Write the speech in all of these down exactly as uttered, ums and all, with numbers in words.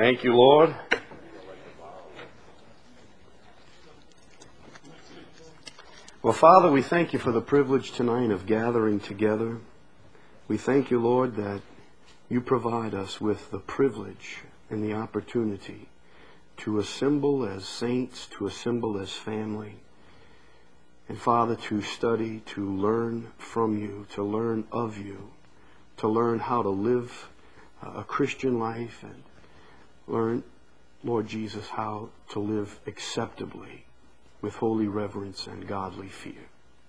Thank you, Lord. Well, Father, we thank you for the privilege tonight of gathering together. We thank you, Lord, that you provide us with the privilege and the opportunity to assemble as saints, to assemble as family. And Father, to study, to learn from you, to learn of you, to learn how to live a Christian life and learn, Lord Jesus, how to live acceptably with holy reverence and godly fear.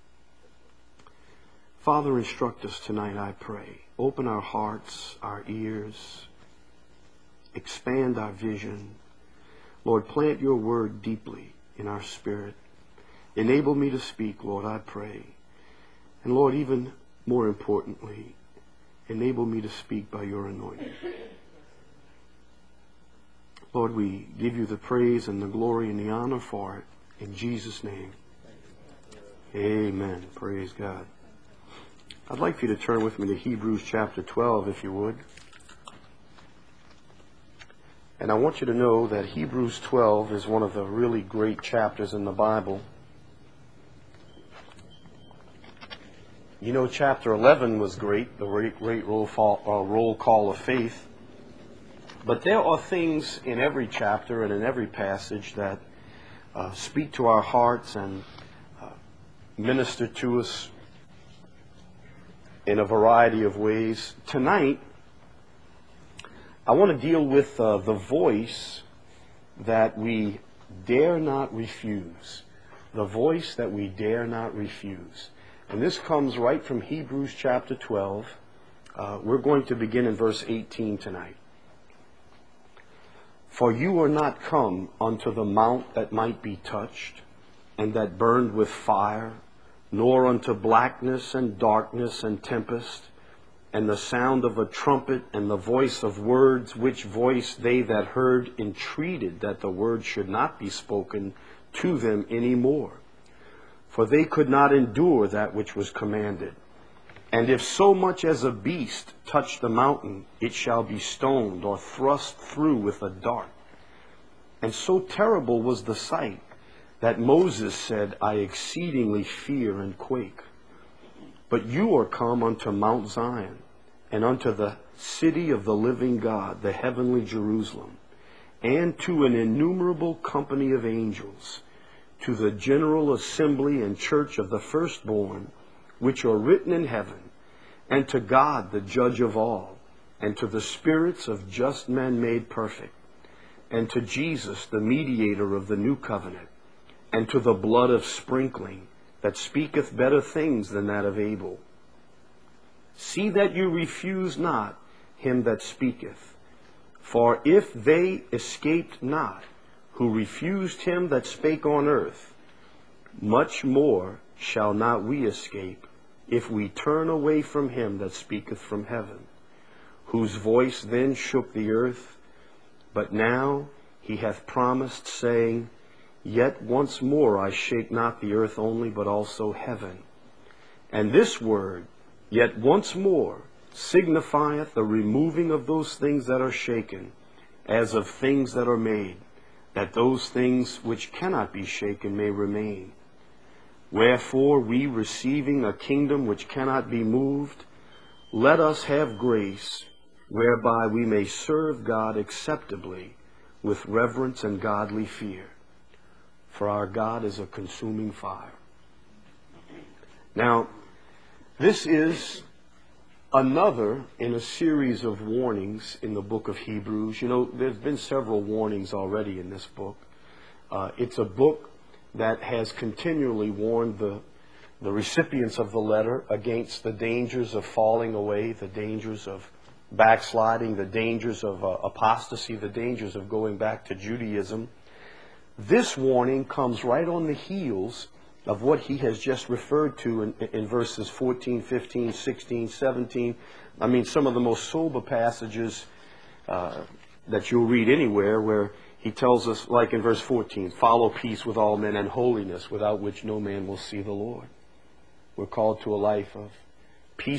Father, instruct us tonight, I pray. Open our hearts, our ears, expand our vision. Lord, plant your word deeply in our spirit. Enable me to speak, Lord, I pray. And Lord, even more importantly, enable me to speak by your anointing. Lord, we give you the praise and the glory and the honor for it. In Jesus' name, amen. Praise God. I'd like for you to turn with me to Hebrews chapter twelve, if you would. And I want you to know that Hebrews twelve is one of the really great chapters in the Bible. You know, chapter eleven was great, the great, great roll, fall, uh, roll call of faith. But there are things in every chapter and in every passage that uh, speak to our hearts and uh, minister to us in a variety of ways. Tonight, I want to deal with uh, the voice that we dare not refuse. The voice that we dare not refuse. And this comes right from Hebrews chapter twelve. Uh, we're going to begin in verse eighteen tonight. For you are not come unto the mount that might be touched, and that burned with fire, nor unto blackness and darkness and tempest, and the sound of a trumpet, and the voice of words, which voice they that heard entreated that the word should not be spoken to them any more. For they could not endure that which was commanded. And if so much as a beast touch the mountain, it shall be stoned or thrust through with a dart. And so terrible was the sight that Moses said, I exceedingly fear and quake. But you are come unto Mount Zion, and unto the city of the living God, the heavenly Jerusalem, and to an innumerable company of angels, to the general assembly and church of the firstborn, which are written in heaven, and to God the judge of all, and to the spirits of just men made perfect, and to Jesus the mediator of the new covenant, and to the blood of sprinkling that speaketh better things than that of Abel. See that you refuse not him that speaketh. For if they escaped not, who refused him that spake on earth, much more shall not we escape, if we turn away from him that speaketh from heaven, whose voice then shook the earth. But now he hath promised, saying, Yet once more I shake not the earth only, but also heaven. And this word, yet once more, signifieth the removing of those things that are shaken, as of things that are made, that those things which cannot be shaken may remain. Wherefore we, receiving a kingdom which cannot be moved, let us have grace, whereby we may serve God acceptably with reverence and godly fear. For our God is a consuming fire. Now, this is another in a series of warnings in the book of Hebrews. You know, there's been several warnings already in this book. Uh, it's a book that has continually warned the, the recipients of the letter against the dangers of falling away, the dangers of backsliding, the dangers of uh, apostasy, the dangers of going back to Judaism. This warning comes right on the heels of what he has just referred to in, in verses fourteen, fifteen, sixteen, seventeen. I mean, some of the most sober passages uh, that you'll read anywhere, where he tells us, like in verse fourteen, follow peace with all men and holiness, without which no man will see the Lord. We're called to a life of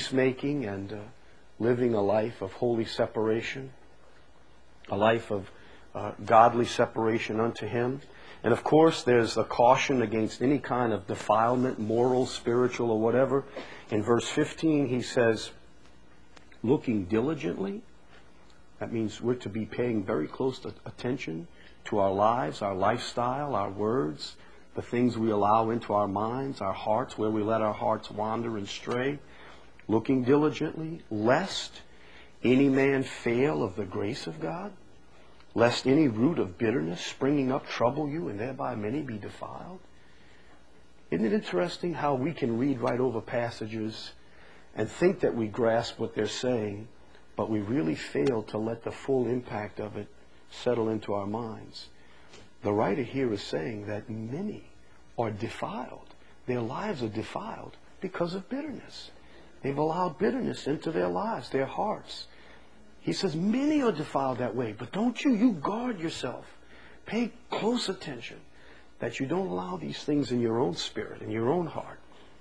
peacemaking and uh, living a life of holy separation, a life of uh, godly separation unto Him. And of course, there's a caution against any kind of defilement, moral, spiritual, or whatever. In verse fifteen, he says, looking diligently. That means we're to be paying very close attention to our lives, our lifestyle, our words, the things we allow into our minds, our hearts, where we let our hearts wander and stray. Looking diligently, lest any man fail of the grace of God, lest any root of bitterness springing up trouble you, and thereby many be defiled. Isn't it interesting how we can read right over passages and think that we grasp what they're saying, but we really fail to let the full impact of it settle into our minds? The writer here is saying that many are defiled. Their lives are defiled because of bitterness. They've allowed bitterness into their lives, their hearts. He says many are defiled that way, but don't you, you guard yourself. Pay close attention that you don't allow these things in your own spirit, in your own heart.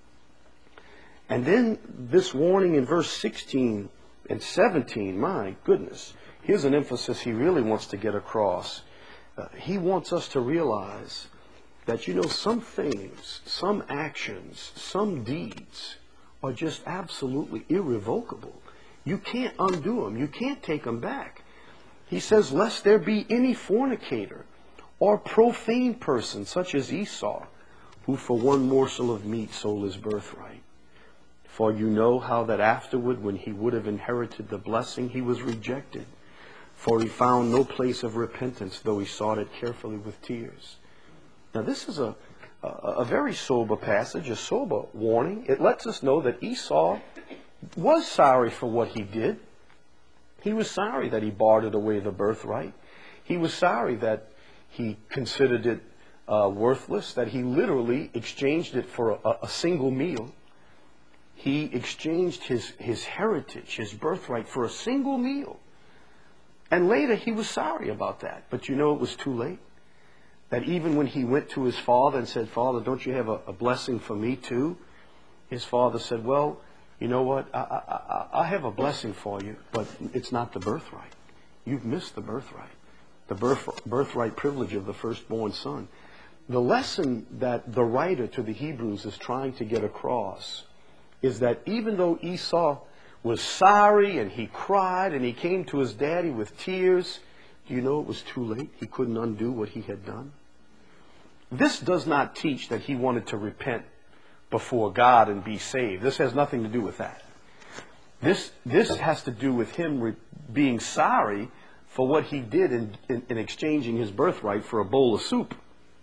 And then this warning in verse sixteen and seventeen, my goodness, here's an emphasis he really wants to get across. Uh, he wants us to realize that, you know, some things, some actions, some deeds are just absolutely irrevocable. You can't undo them. You can't take them back. He says, lest there be any fornicator or profane person such as Esau, who for one morsel of meat sold his birthright. For you know how that afterward, when he would have inherited the blessing, he was rejected. For he found no place of repentance, though he sought it carefully with tears. Now this is a, a, a very sober passage, a sober warning. It lets us know that Esau was sorry for what he did. He was sorry that he bartered away the birthright. He was sorry that he considered it uh, worthless, that he literally exchanged it for a, a single meal. He exchanged his, his heritage, his birthright, for a single meal. And later he was sorry about that. But you know it was too late. That even when he went to his father and said, Father, don't you have a, a blessing for me too? His father said, well, you know what? I, I, I, I have a blessing for you, but it's not the birthright. You've missed the birthright. The birth, birthright privilege of the firstborn son. The lesson that the writer to the Hebrews is trying to get across is that even though Esau was sorry and he cried and he came to his daddy with tears, do you know it was too late? He couldn't undo what he had done. This does not teach that he wanted to repent before God and be saved. This has nothing to do with that. This, this has to do with him re- being sorry for what he did in, in, in exchanging his birthright for a bowl of soup.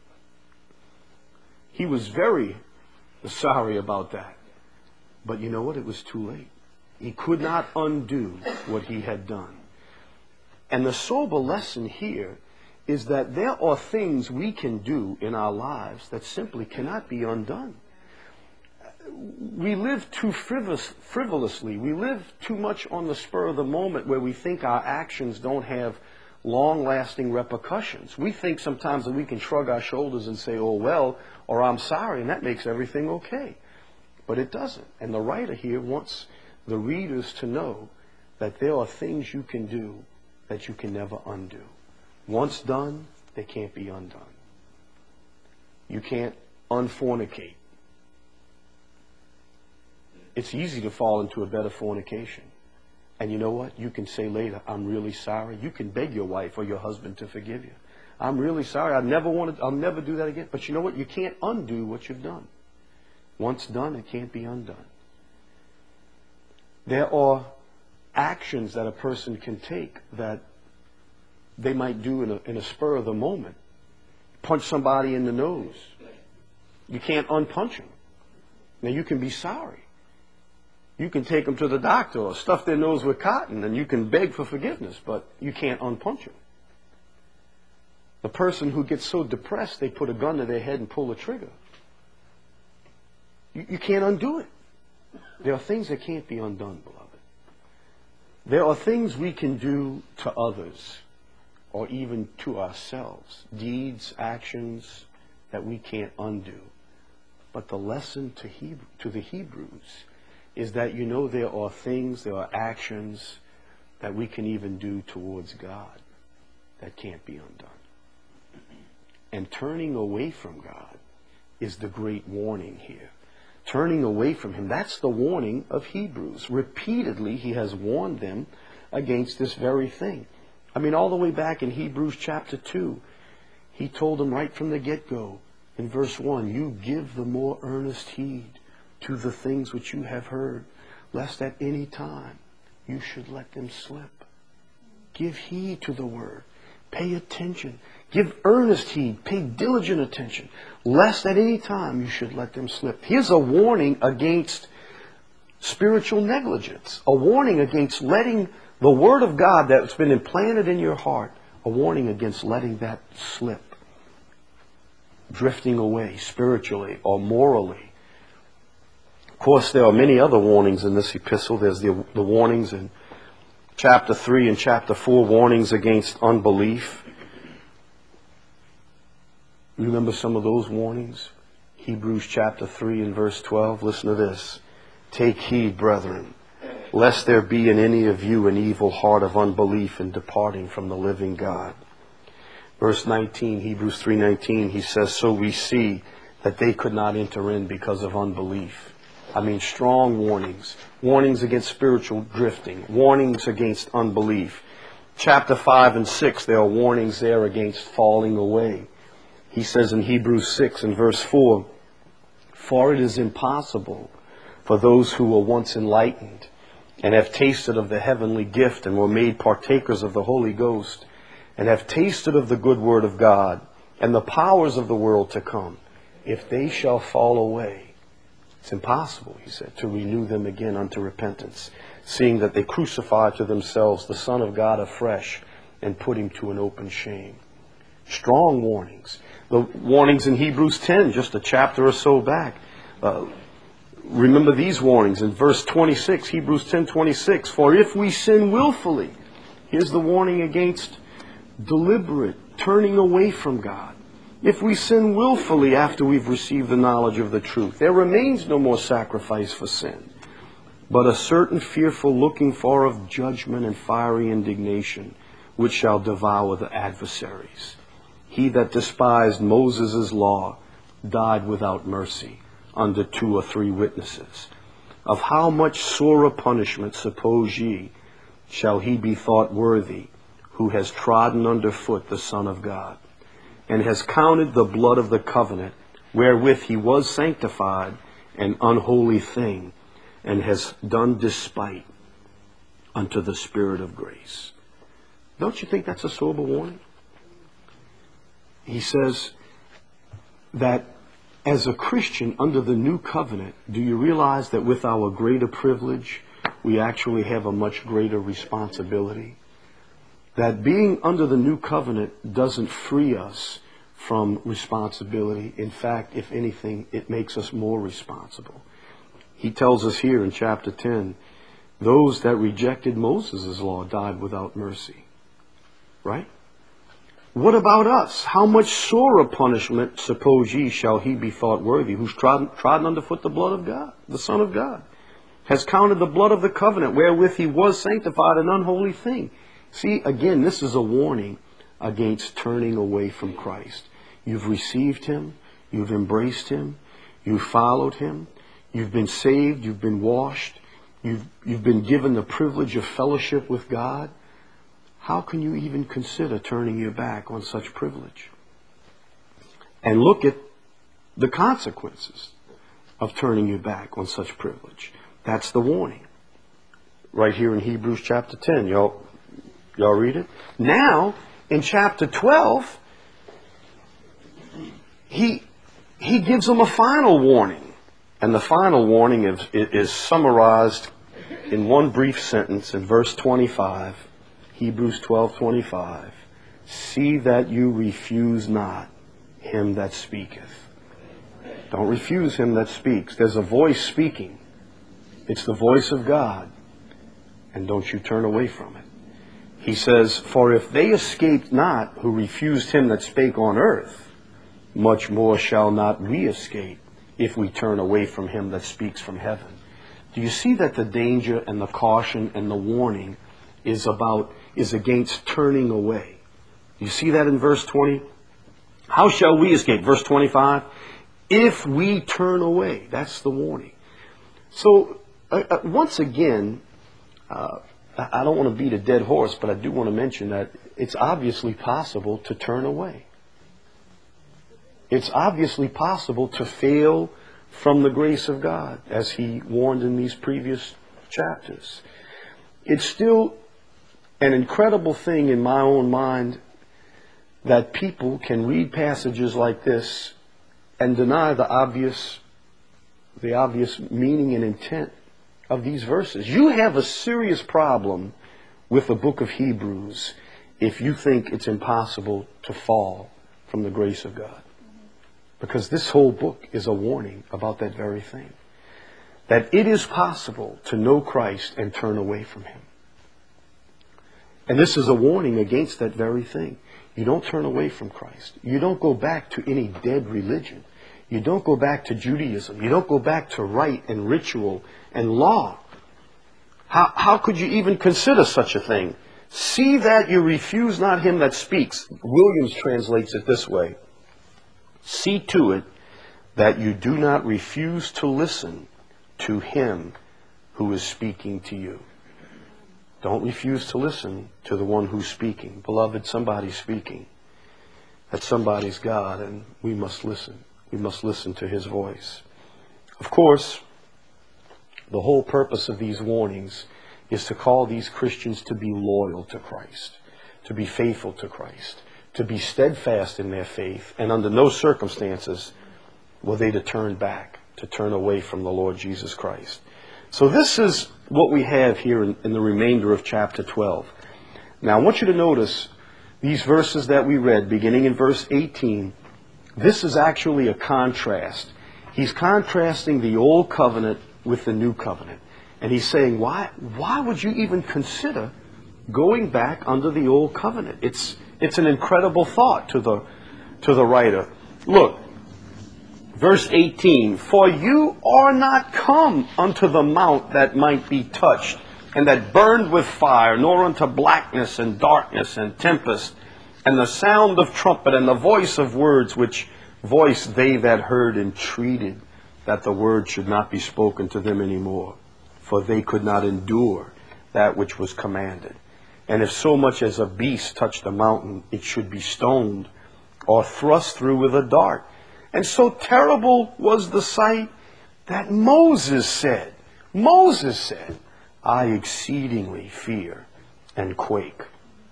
He was very sorry about that. But you know what? It was too late. He could not undo what he had done. And the sober lesson here is that there are things we can do in our lives that simply cannot be undone. We live too frivolous, frivolously. We live too much on the spur of the moment where we think our actions don't have long-lasting repercussions. We think sometimes that we can shrug our shoulders and say, oh, well, or I'm sorry, and that makes everything okay. But it doesn't. And the writer here wants the readers to know that there are things you can do that you can never undo. Once done, they can't be undone. You can't unfornicate. It's easy to fall into a bed of fornication. And you know what? You can say later, I'm really sorry. You can beg your wife or your husband to forgive you. I'm really sorry. I never wanted, I'll never do that again. But you know what? You can't undo what you've done. Once done, it can't be undone. There are actions that a person can take that they might do in a, in a spur of the moment. Punch somebody in the nose. You can't unpunch them. Now, you can be sorry. You can take them to the doctor or stuff their nose with cotton, and you can beg for forgiveness, but you can't unpunch them. The person who gets so depressed they put a gun to their head and pull the trigger. You, you can't undo it. There are things that can't be undone, beloved. There are things we can do to others or even to ourselves, deeds, actions that we can't undo. But the lesson to, Hebrew, to the Hebrews is that, you know, there are things, there are actions that we can even do towards God. that can't be undone. And turning away from God is the great warning here. Turning away from Him, that's the warning of Hebrews. Repeatedly, he has warned them against this very thing. I mean, all the way back in Hebrews chapter two, he told them right from the get-go, in verse one, you give the more earnest heed to the things which you have heard, lest at any time you should let them slip. Give heed to the word. Pay attention. Give earnest heed. Pay diligent attention, lest at any time you should let them slip. Here's a warning against spiritual negligence. A warning against letting the Word of God that's been implanted in your heart, a warning against letting that slip. Drifting away spiritually or morally. Of course, there are many other warnings in this epistle. There's the, the warnings in chapter three and chapter four, warnings against unbelief. Remember some of those warnings? Hebrews chapter three and verse twelve. Listen to this. Take heed, brethren, lest there be in any of you an evil heart of unbelief in departing from the living God. Verse nineteen, Hebrews three nineteen, he says, so we see that they could not enter in because of unbelief. I mean, strong warnings. Warnings against spiritual drifting. Warnings against unbelief. Chapter five and six, there are warnings there against falling away. He says in Hebrews six and verse four, for it is impossible for those who were once enlightened and have tasted of the heavenly gift and were made partakers of the Holy Ghost and have tasted of the good word of God and the powers of the world to come, if they shall fall away, it's impossible, he said, to renew them again unto repentance, seeing that they crucify to themselves the Son of God afresh and put him to an open shame. Strong warnings. The warnings in Hebrews ten, just a chapter or so back. Uh, remember these warnings in verse twenty-six, Hebrews ten twenty-six. For if we sin willfully, here's the warning against deliberate turning away from God. If we sin willfully after we've received the knowledge of the truth, there remains no more sacrifice for sin, but a certain fearful looking for of judgment and fiery indignation, which shall devour the adversaries. He that despised Moses' law died without mercy under two or three witnesses. Of how much sorer punishment, suppose ye, shall he be thought worthy, who has trodden under foot the Son of God, and has counted the blood of the covenant, wherewith he was sanctified, an unholy thing, and has done despite unto the Spirit of grace. Don't you think that's a sober warning? He says that as a Christian under the new covenant, do you realize that with our greater privilege, we actually have a much greater responsibility? That being under the new covenant doesn't free us from responsibility. In fact, if anything, it makes us more responsible. He tells us here in chapter ten, those that rejected Moses' law died without mercy. Right? What about us? How much sorer punishment, suppose ye, shall he be thought worthy, who's trodden, trodden underfoot the blood of God, the Son of God, has counted the blood of the covenant, wherewith he was sanctified, an unholy thing. See, again, this is a warning against turning away from Christ. You've received him, you've embraced him, you've followed him, you've been saved, you've been washed, you've, you've been given the privilege of fellowship with God. How can you even consider turning your back on such privilege? And look at the consequences of turning your back on such privilege. That's the warning. Right here in Hebrews chapter ten. Y'all, y'all read it? Now, in chapter twelve, he, he gives them a final warning. And the final warning is, is summarized in one brief sentence in verse twenty-five. Hebrews twelve twenty-five. See that you refuse not him that speaketh. Don't refuse him that speaks. There's a voice speaking. It's the voice of God. And don't you turn away from it. He says, for if they escaped not who refused him that spake on earth, much more shall not we escape if we turn away from him that speaks from heaven. Do you see that the danger and the caution and the warning is about is against turning away? You see that in verse twenty? How shall we escape? Verse twenty-five. If we turn away. That's the warning. So, uh, uh, once again, uh, I don't want to beat a dead horse, but I do want to mention that it's obviously possible to turn away. It's obviously possible to fail from the grace of God, as he warned in these previous chapters. It's still an incredible thing in my own mind that people can read passages like this and deny the obvious, the obvious meaning and intent of these verses. You have a serious problem with the book of Hebrews if you think it's impossible to fall from the grace of God. Because this whole book is a warning about that very thing. That it is possible to know Christ and turn away from him. And this is a warning against that very thing. You don't turn away from Christ. You don't go back to any dead religion. You don't go back to Judaism. You don't go back to rite and ritual and law. How, how could you even consider such a thing? See that you refuse not him that speaks. Williams translates it this way. See to it that you do not refuse to listen to him who is speaking to you. Don't refuse to listen to the one who's speaking. Beloved, somebody's speaking. That somebody's God, and we must listen. We must listen to his voice. Of course, the whole purpose of these warnings is to call these Christians to be loyal to Christ, to be faithful to Christ, to be steadfast in their faith, and under no circumstances will they to turn back, to turn away from the Lord Jesus Christ. So this is what we have here in, in the remainder of chapter twelve. Now I want you to notice these verses that we read, beginning in verse eighteen. This is actually a contrast. He's contrasting the old covenant with the new covenant. And he's saying, why, why would you even consider going back under the old covenant? It's, it's an incredible thought to the, to the writer. Look, verse eighteen, for you are not come unto the mount that might be touched, and that burned with fire, nor unto blackness and darkness and tempest, and the sound of trumpet, and the voice of words, which voice they that heard entreated that the word should not be spoken to them any more, for they could not endure that which was commanded. And if so much as a beast touched the mountain, it should be stoned, or thrust through with a dart. And so terrible was the sight that Moses said, Moses said, I exceedingly fear and quake.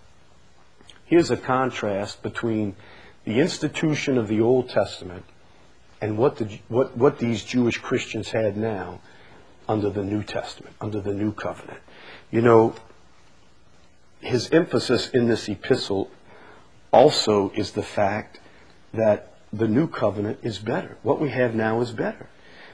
Here's a contrast between the institution of the Old Testament and what, the, what, what these Jewish Christians had now under the New Testament, under the New Covenant. You know, his emphasis in this epistle also is the fact that the New Covenant is better. What we have now is better.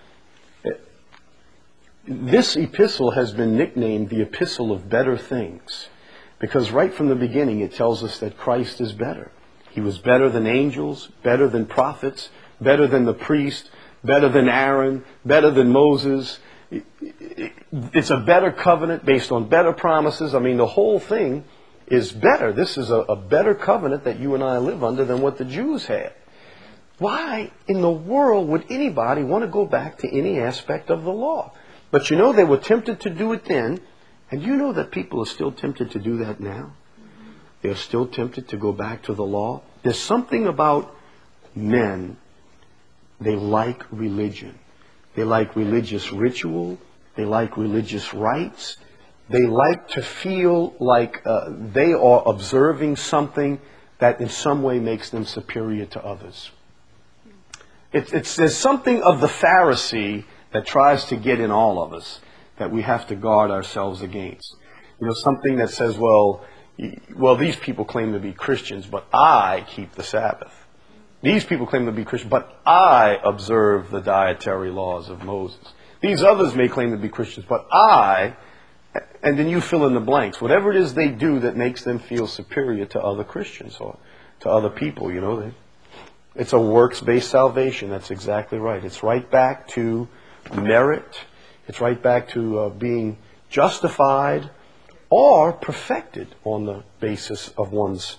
This epistle has been nicknamed the Epistle of Better Things, because right from the beginning it tells us that Christ is better. He was better than angels, better than prophets, better than the priest, better than Aaron, better than Moses. It's a better covenant based on better promises. I mean, the whole thing is better. This is a, a better covenant that you and I live under than what the Jews had. Why in the world would anybody want to go back to any aspect of the law? But you know, they were tempted to do it then, and you know that people are still tempted to do that now. They're still tempted to go back to the law. There's something about men, they like religion. They like religious ritual. They like religious rites. They like to feel like uh, they are observing something that in some way makes them superior to others. It's, it's, there's something of the Pharisee that tries to get in all of us that we have to guard ourselves against. You know, something that says, well, well, these people claim to be Christians, but I keep the Sabbath. These people claim to be Christians, but I observe the dietary laws of Moses. These others may claim to be Christians, but I, and then you fill in the blanks. Whatever it is they do that makes them feel superior to other Christians or to other people, you know. They, it's a works-based salvation. That's exactly right. It's right back to merit. It's right back to uh, being justified or perfected on the basis of one's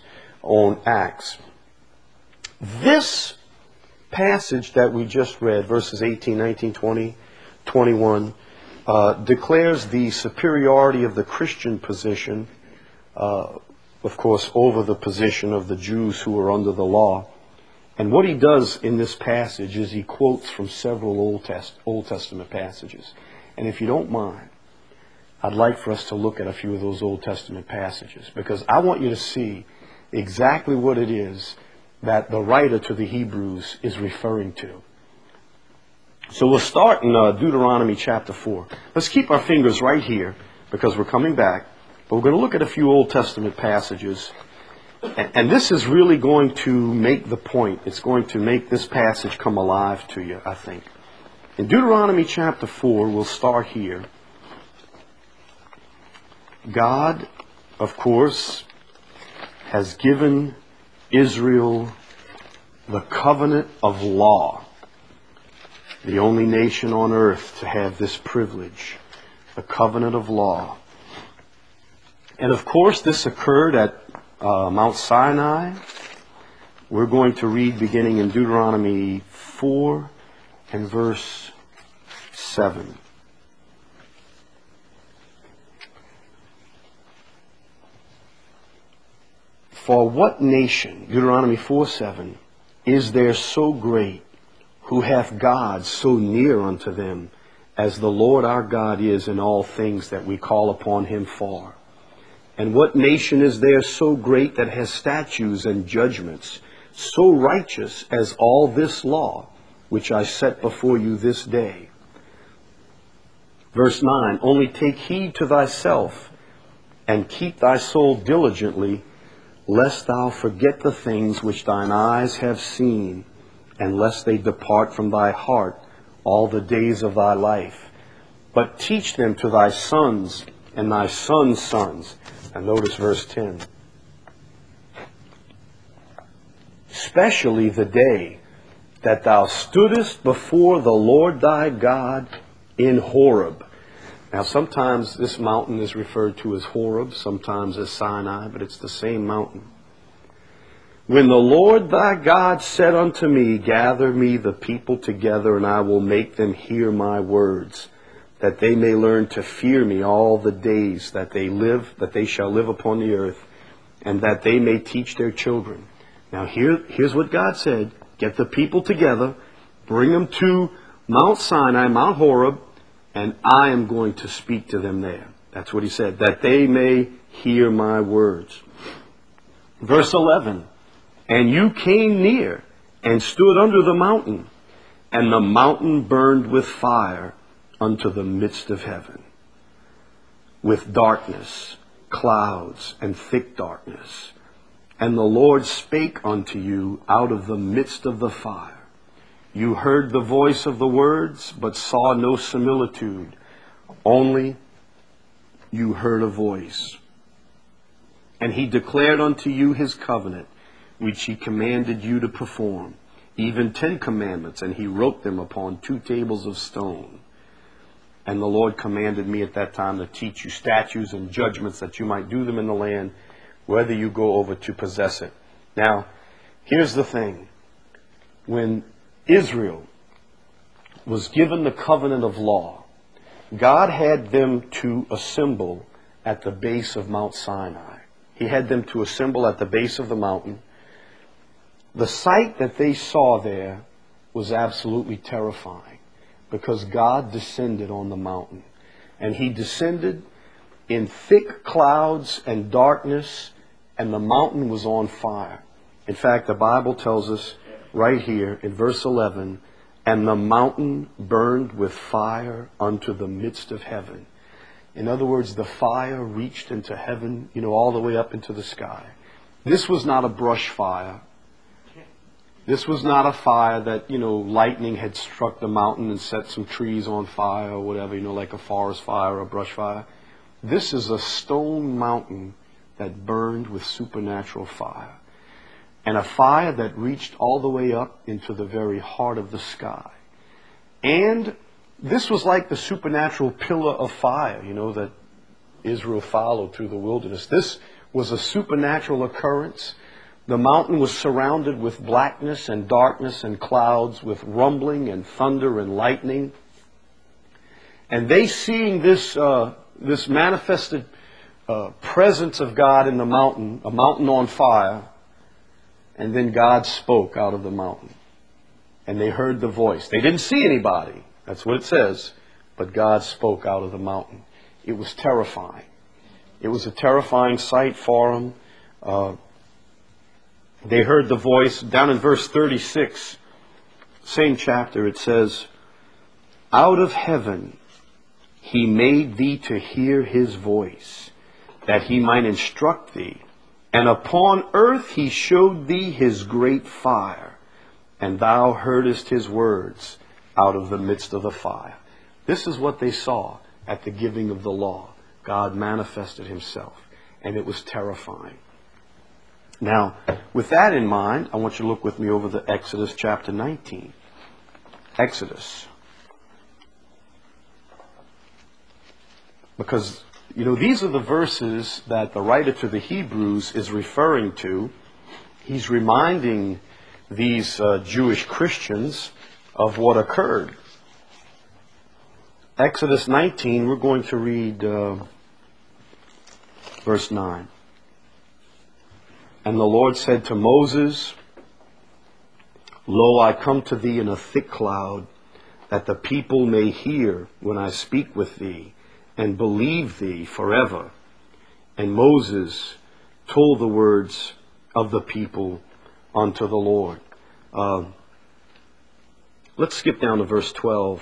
on Acts. This passage that we just read, verses eighteen, nineteen, twenty, twenty-one, uh, declares the superiority of the Christian position, uh, of course, over the position of the Jews who were under the law. And what he does in this passage is he quotes from several Old, Test- Old Testament passages. And if you don't mind, I'd like for us to look at a few of those Old Testament passages, because I want you to see exactly what it is that the writer to the Hebrews is referring to. So we'll start in uh, Deuteronomy chapter four. Let's keep our fingers right here, because we're coming back. But we're going to look at a few Old Testament passages. And, and this is really going to make the point. It's going to make this passage come alive to you, I think. In Deuteronomy chapter four, we'll start here. God, of course, has given Israel the covenant of law, the only nation on earth to have this privilege, the covenant of law. And of course, this occurred at uh, Mount Sinai. We're going to read beginning in Deuteronomy four and verse seven. For what nation, Deuteronomy four seven, is there so great, who hath God so near unto them, as the Lord our God is in all things that we call upon him for? And what nation is there so great that has statutes and judgments, so righteous as all this law, which I set before you this day? Verse nine, only take heed to thyself, and keep thy soul diligently, lest thou forget the things which thine eyes have seen, and lest they depart from thy heart all the days of thy life. But teach them to thy sons and thy sons' sons. And notice verse ten. Especially the day that thou stoodest before the Lord thy God in Horeb. Now sometimes this mountain is referred to as Horeb, sometimes as Sinai, but it's the same mountain. When the Lord thy God said unto me, gather me the people together, and I will make them hear my words, that they may learn to fear me all the days that they live, that they shall live upon the earth, and that they may teach their children. Now here, here's what God said. Get the people together, bring them to Mount Sinai, Mount Horeb, and I am going to speak to them there. That's what he said, that they may hear my words. Verse eleven, and you came near and stood under the mountain, and the mountain burned with fire unto the midst of heaven, with darkness, clouds, and thick darkness. And the Lord spake unto you out of the midst of the fire. You heard the voice of the words, but saw no similitude. Only you heard a voice. And he declared unto you his covenant, which he commanded you to perform, even ten commandments, and he wrote them upon two tables of stone. And the Lord commanded me at that time to teach you statutes and judgments, that you might do them in the land, whether you go over to possess it. Now, here's the thing. When Israel was given the covenant of law, God had them to assemble at the base of Mount Sinai. He had them to assemble at the base of the mountain. The sight that they saw there was absolutely terrifying, because God descended on the mountain. And he descended in thick clouds and darkness, and the mountain was on fire. In fact, the Bible tells us right here in verse eleven, and the mountain burned with fire unto the midst of heaven. In other words, the fire reached into heaven, you know, all the way up into the sky. This was not a brush fire. This was not a fire that, you know, lightning had struck the mountain and set some trees on fire or whatever, you know, like a forest fire or a brush fire. This is a stone mountain that burned with supernatural fire. And a fire that reached all the way up into the very heart of the sky. And this was like the supernatural pillar of fire, you know, that Israel followed through the wilderness. This was a supernatural occurrence The mountain was surrounded with blackness and darkness and clouds, with rumbling and thunder and lightning. And they, seeing this, uh, this manifested uh, presence of God in the mountain, a mountain on fire, and then God spoke out of the mountain. And they heard the voice. They didn't see anybody. That's what it says. But God spoke out of the mountain. It was terrifying. It was a terrifying sight for them. Uh, they heard the voice. Down in verse thirty-six, same chapter, it says, "Out of heaven he made thee to hear his voice, that he might instruct thee. And upon earth he showed thee his great fire, and thou heardest his words out of the midst of the fire." This is what they saw at the giving of the law. God manifested himself, and it was terrifying. Now, with that in mind, I want you to look with me over the Exodus chapter nineteen. Exodus. Because, you know, these are the verses that the writer to the Hebrews is referring to. He's reminding these uh, Jewish Christians of what occurred. Exodus nineteen, we're going to read uh, verse nine. "And the Lord said to Moses, Lo, I come to thee in a thick cloud, that the people may hear when I speak with thee, and believe thee forever. And Moses told the words of the people unto the Lord." Uh, let's skip down to verse twelve.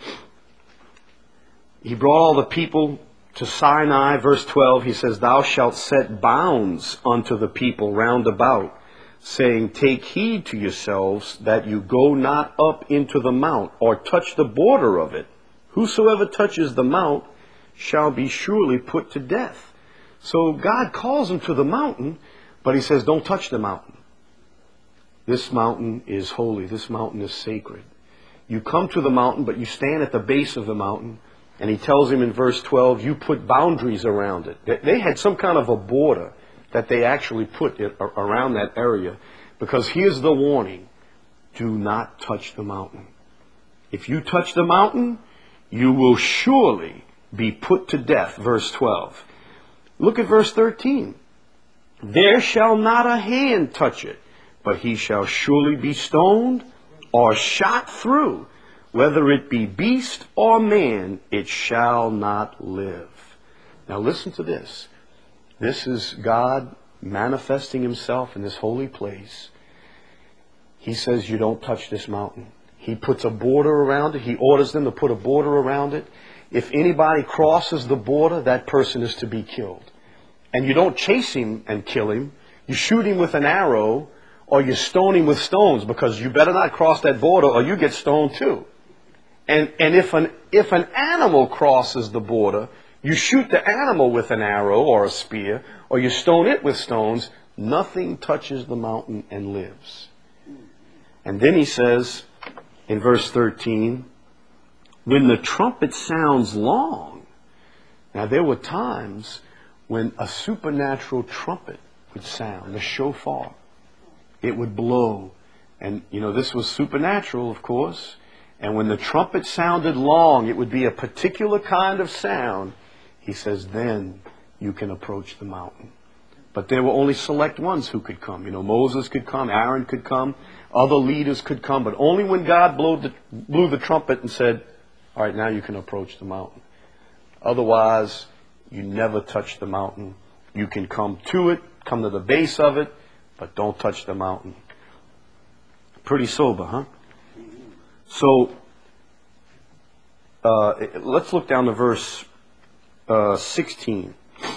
He brought all the people to Sinai. Verse twelve, he says, "Thou shalt set bounds unto the people round about, saying, Take heed to yourselves that you go not up into the mount, or touch the border of it. Whosoever touches the mount shall be surely put to death." So God calls them to the mountain, but he says, don't touch the mountain. This mountain is holy. This mountain is sacred. You come to the mountain, but you stand at the base of the mountain. And he tells him in verse twelve, you put boundaries around it. They had some kind of a border that they actually put it around that area. Because here's the warning. Do not touch the mountain. If you touch the mountain, you will surely be put to death. Verse twelve. Look at verse thirteen. "There shall not a hand touch it, but he shall surely be stoned or shot through. Whether it be beast or man, it shall not live." Now listen to this. This is God manifesting himself in this holy place. He says you don't touch this mountain. He puts a border around it. He orders them to put a border around it. If anybody crosses the border, that person is to be killed. And you don't chase him and kill him. You shoot him with an arrow, or you stone him with stones, because you better not cross that border or you get stoned too. And, and if an, if an animal crosses the border, you shoot the animal with an arrow or a spear, or you stone it with stones. Nothing touches the mountain and lives. And then he says in verse thirteen, "When the trumpet sounds long." Now there were times when a supernatural trumpet would sound, the shofar. It would blow. And, you know, this was supernatural, of course. And when the trumpet sounded long, it would be a particular kind of sound. He says, then you can approach the mountain. But there were only select ones who could come. You know, Moses could come, Aaron could come, other leaders could come. But only when God blew the, blew the trumpet and said, all right, now you can approach the mountain. Otherwise, you never touch the mountain. You can come to it, come to the base of it, but don't touch the mountain. Pretty sober, huh? So, uh, let's look down to verse uh, sixteen.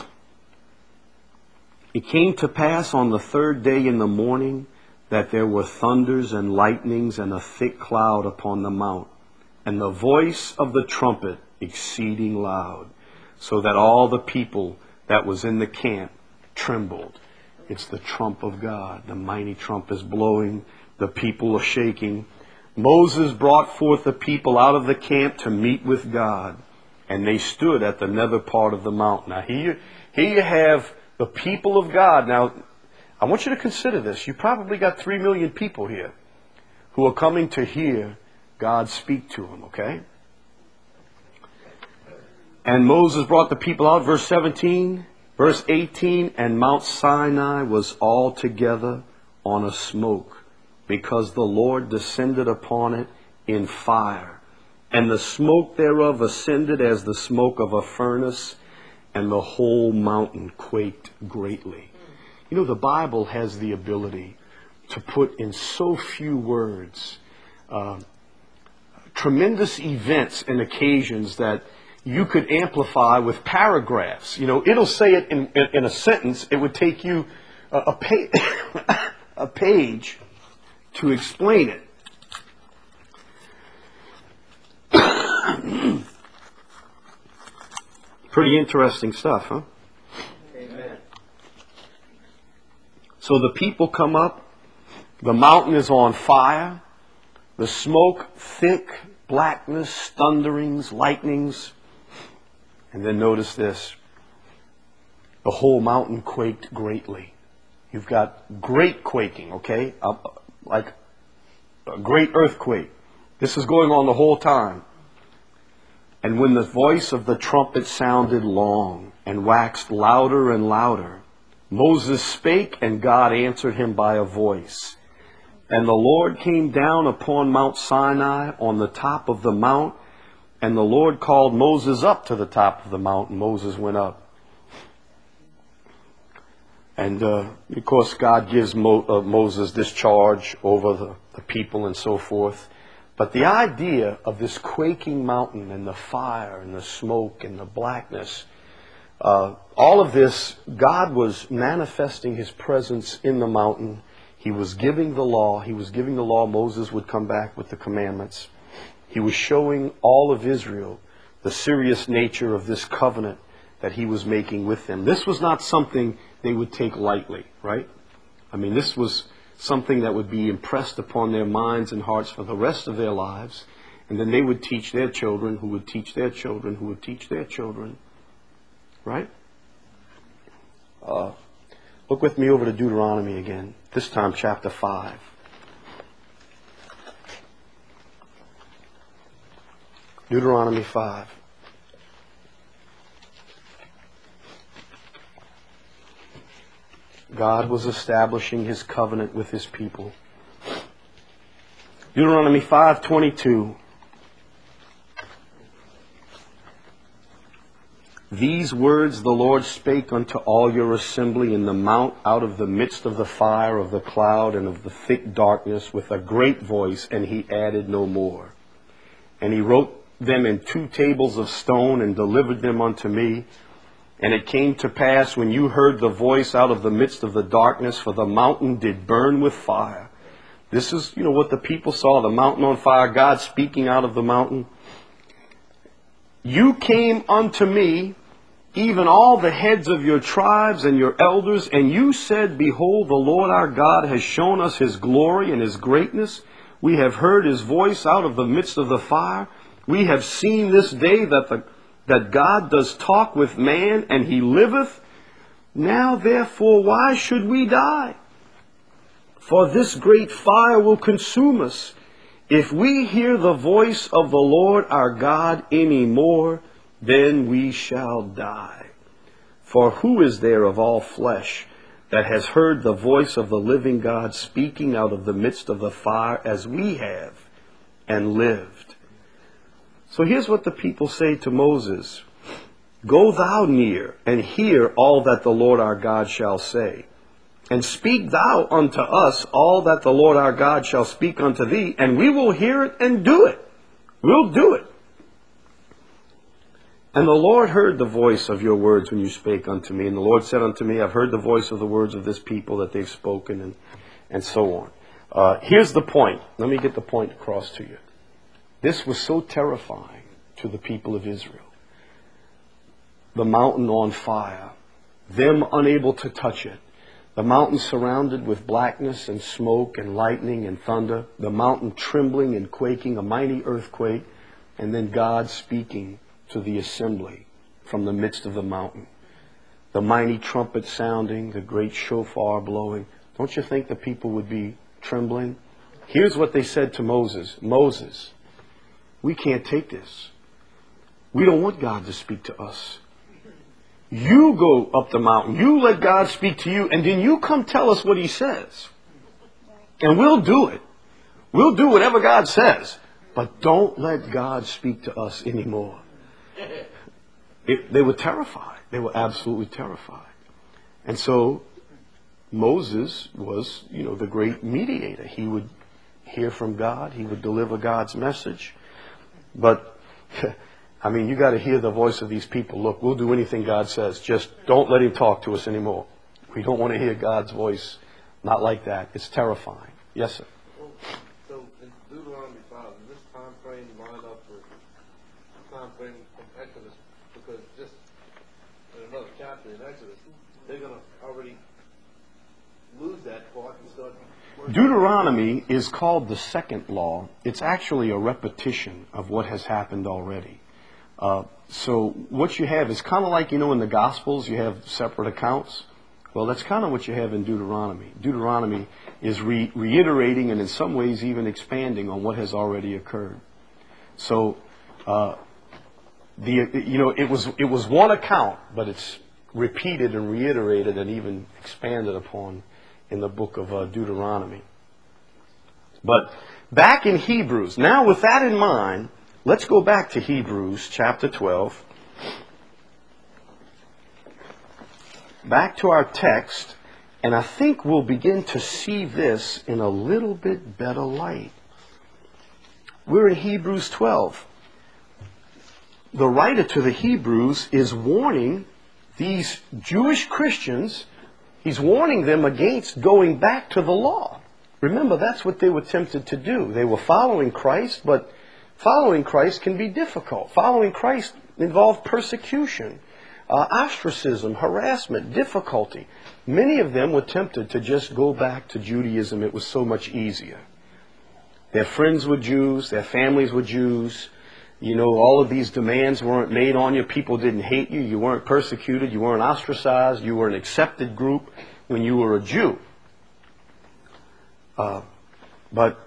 "It came to pass on the third day in the morning that there were thunders and lightnings and a thick cloud upon the mount, and the voice of the trumpet exceeding loud, so that all the people that was in the camp trembled." It's the trump of God. The mighty trump is blowing. The people are shaking. Moses brought forth the people out of the camp to meet with God, and they stood at the nether part of the mountain. Now here, here you have the people of God. Now, I want you to consider this. You probably got three million people here who are coming to hear God speak to them, okay? And Moses brought the people out, verse seventeen, verse eighteen, and Mount Sinai was altogether on a smoke, because the Lord descended upon it in fire. And the smoke thereof ascended as the smoke of a furnace, and the whole mountain quaked greatly. You know, the Bible has the ability to put in so few words uh, tremendous events and occasions that you could amplify with paragraphs. You know, it'll say it in, in, in a sentence. It would take you a, a, pa- a page to explain it. Pretty interesting stuff, huh? Amen. So the people come up. The mountain is on fire. The smoke, thick, blackness, thunderings, lightnings. And then notice this. The whole mountain quaked greatly. You've got great quaking, okay? Uh, like a great earthquake. This is going on the whole time. And when the voice of the trumpet sounded long and waxed louder and louder, Moses spake, and God answered him by a voice. And the Lord came down upon Mount Sinai on the top of the mount, and the Lord called Moses up to the top of the mount, and Moses went up. And, uh, of course, God gives Mo- uh, Moses this charge over the, the people and so forth. But the idea of this quaking mountain and the fire and the smoke and the blackness, uh, all of this, God was manifesting His presence in the mountain. He was giving the law. He was giving the law. Moses would come back with the commandments. He was showing all of Israel the serious nature of this covenant that He was making with them. This was not something they would take lightly, right? I mean, this was something that would be impressed upon their minds and hearts for the rest of their lives. And then they would teach their children, who would teach their children, who would teach their children. Right? Uh, look with me over to Deuteronomy again. This time chapter five. Deuteronomy five. God was establishing His covenant with His people. Deuteronomy five twenty-two. These words the Lord spake unto all your assembly in the mount out of the midst of the fire, of the cloud, and of the thick darkness, with a great voice, and He added no more. And He wrote them in two tables of stone, and delivered them unto me. And it came to pass, when you heard the voice out of the midst of the darkness, for the mountain did burn with fire. This is, you know, what the people saw, the mountain on fire, God speaking out of the mountain. You came unto me, even all the heads of your tribes and your elders, and you said, Behold, the Lord our God has shown us His glory and His greatness. We have heard His voice out of the midst of the fire. We have seen this day that the that God does talk with man, and He liveth. Now therefore, why should we die? For this great fire will consume us. If we hear the voice of the Lord our God any more, then we shall die. For who is there of all flesh that has heard the voice of the living God speaking out of the midst of the fire as we have, and lived? So here's what the people say to Moses. Go thou near, and hear all that the Lord our God shall say. And speak thou unto us all that the Lord our God shall speak unto thee, and we will hear it and do it. We'll do it. And the Lord heard the voice of your words when you spake unto me. And the Lord said unto me, I've heard the voice of the words of this people that they've spoken, and, and so on. Uh, here's the point. Let me get the point across to you. This was so terrifying to the people of Israel. The mountain on fire, them unable to touch it. The mountain surrounded with blackness and smoke and lightning and thunder. The mountain trembling and quaking, a mighty earthquake. And then God speaking to the assembly from the midst of the mountain. the mighty trumpet sounding, the great shofar blowing, don't you think the people would be trembling? Here's what they said to Moses. Moses, we can't take this. We don't want God to speak to us. You go up the mountain. You let God speak to you, and then you come tell us what he says. And we'll do it. We'll do whatever God says. But don't let God speak to us anymore. It, they were terrified. They were absolutely terrified. And so Moses was, you know, the great mediator. He would hear from God. He would deliver God's message. But, I mean, you got to hear the voice of these people. Look, we'll do anything God says. Just don't let him talk to us anymore. We don't want to hear God's voice. Not like that. It's terrifying. Yes, sir. Well, so in Deuteronomy five, does this time frame line up with the time frame from Exodus? Because just in another chapter in Exodus, they're going to already lose that part and start. Deuteronomy is called the second law. It's actually a repetition of what has happened already. Uh, so what you have is kind of like, you know, in the Gospels, you have separate accounts. Well, that's kind of what you have in Deuteronomy. Deuteronomy is re- reiterating and in some ways even expanding on what has already occurred. So, uh, the you know, it was it was one account, but it's repeated and reiterated and even expanded upon in the book of uh, Deuteronomy. But back in Hebrews, now with that in mind, let's go back to Hebrews chapter twelve. Back to our text, and I think we'll begin to see this in a little bit better light. We're in Hebrews twelve. The writer to the Hebrews is warning these Jewish Christians. He's warning them against going back to the law. Remember, that's what they were tempted to do. They were following Christ, but following Christ can be difficult. Following Christ involved persecution, uh, ostracism, harassment, difficulty. Many of them were tempted to just go back to Judaism. It was so much easier. Their friends were Jews. Their families were Jews. You know, all of these demands weren't made on you. People didn't hate you. You weren't persecuted. You weren't ostracized. You were an accepted group when you were a Jew. Uh, but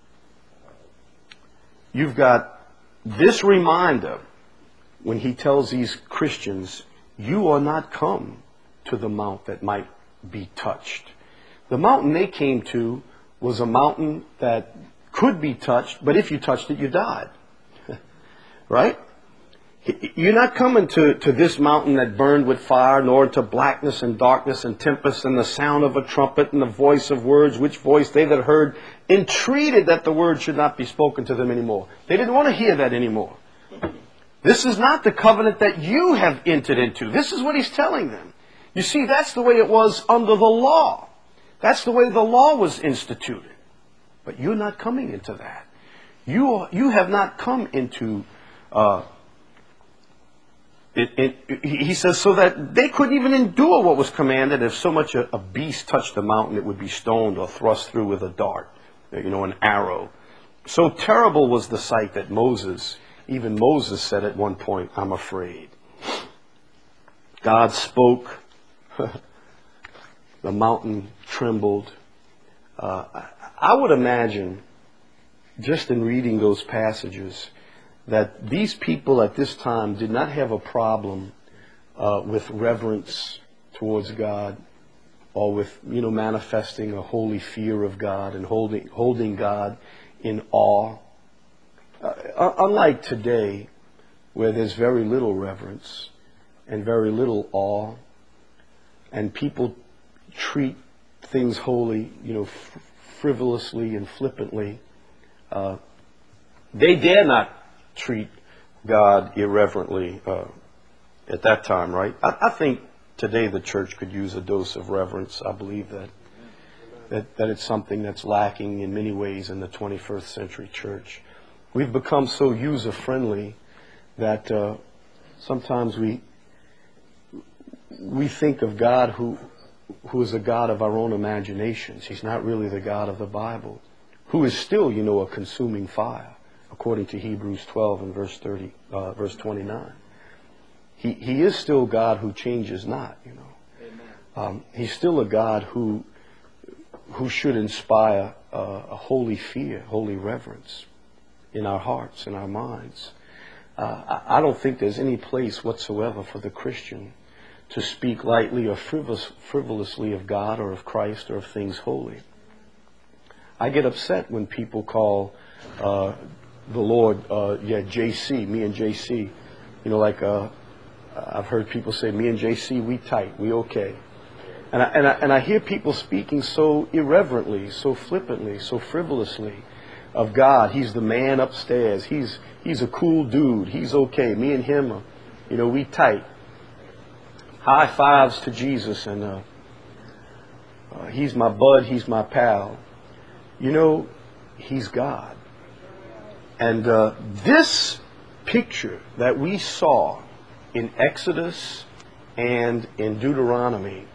you've got this reminder when he tells these Christians, you are not come to the mount that might be touched. The mountain they came to was a mountain that could be touched, but if you touched it, you died. Right? You're not coming to, to this mountain that burned with fire, nor into blackness and darkness and tempest and the sound of a trumpet and the voice of words, which voice they that heard entreated that the word should not be spoken to them anymore. They didn't want to hear that anymore. This is not the covenant that you have entered into. This is what he's telling them. You see, that's the way it was under the law. That's the way the law was instituted. But you're not coming into that. You are, you have not come into Uh, it, it, he says, so that they couldn't even endure what was commanded. If so much a, a beast touched the mountain, it would be stoned or thrust through with a dart, you know, an arrow. So terrible was the sight that Moses, even Moses said at one point, I'm afraid. God spoke. The mountain trembled. Uh, I would imagine, just in reading those passages, that these people at this time did not have a problem uh, with reverence towards God, or with, you know, manifesting a holy fear of God and holding holding God in awe. Uh, unlike today, where there's very little reverence and very little awe, and people treat things holy, you know, f- frivolously and flippantly, uh, they dare not treat God irreverently uh, at that time, right? I, I think today the church could use a dose of reverence. I believe that, that that it's something that's lacking in many ways in the twenty-first century church. We've become so user-friendly that uh, sometimes we we think of God who who is a God of our own imaginations. He's not really the God of the Bible, who is still, you know, a consuming fire, according to Hebrews twelve and verse thirty, uh, verse twenty-nine. he, he is still God who changes not, you know. Um, he's still a God who who should inspire uh, a holy fear, holy reverence in our hearts, in our minds. Uh, I, I don't think there's any place whatsoever for the Christian to speak lightly or frivolous, frivolously of God or of Christ or of things holy. I get upset when people call uh, the Lord, uh, yeah, J C, me and J C. You know, like uh, I've heard people say, me and J C, we tight, we okay. And I, and, I, and I hear people speaking so irreverently, so flippantly, so frivolously of God. He's the man upstairs. He's he's a cool dude. He's okay. Me and him, are, you know, we tight. High fives to Jesus, and uh, uh, he's my bud. He's my pal. You know, he's God. And uh, this picture that we saw in Exodus and in Deuteronomy,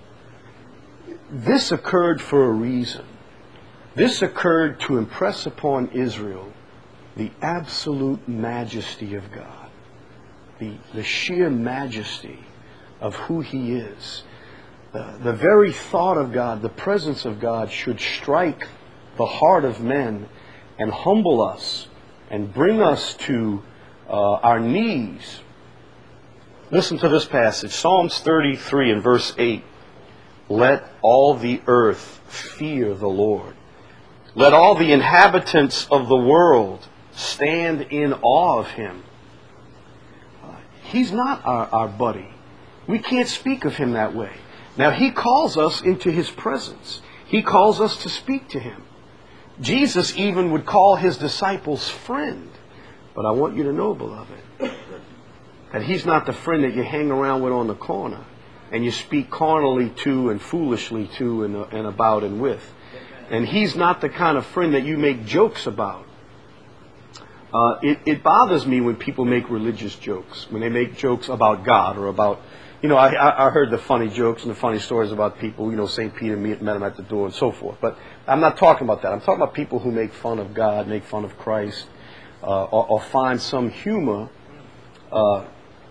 this occurred for a reason. This occurred to impress upon Israel the absolute majesty of God, the, the sheer majesty of who He is. The, the very thought of God, the presence of God should strike the heart of men and humble us and bring us to uh, our knees. Listen to this passage, Psalms thirty-three and verse eight. Let all the earth fear the Lord. Let all the inhabitants of the world stand in awe of Him. Uh, he's not our, our buddy. We can't speak of Him that way. Now, He calls us into His presence. He calls us to speak to Him. Jesus even would call His disciples friend. But I want you to know, beloved, that He's not the friend that you hang around with on the corner and you speak carnally to and foolishly to and, uh, and about and with. And He's not the kind of friend that you make jokes about. Uh, it, it bothers me when people make religious jokes, when they make jokes about God or about, you know, I, I heard the funny jokes and the funny stories about people, you know, Saint Peter met him at the door and so forth. But I'm not talking about that. I'm talking about people who make fun of God, make fun of Christ, uh, or, or find some humor uh,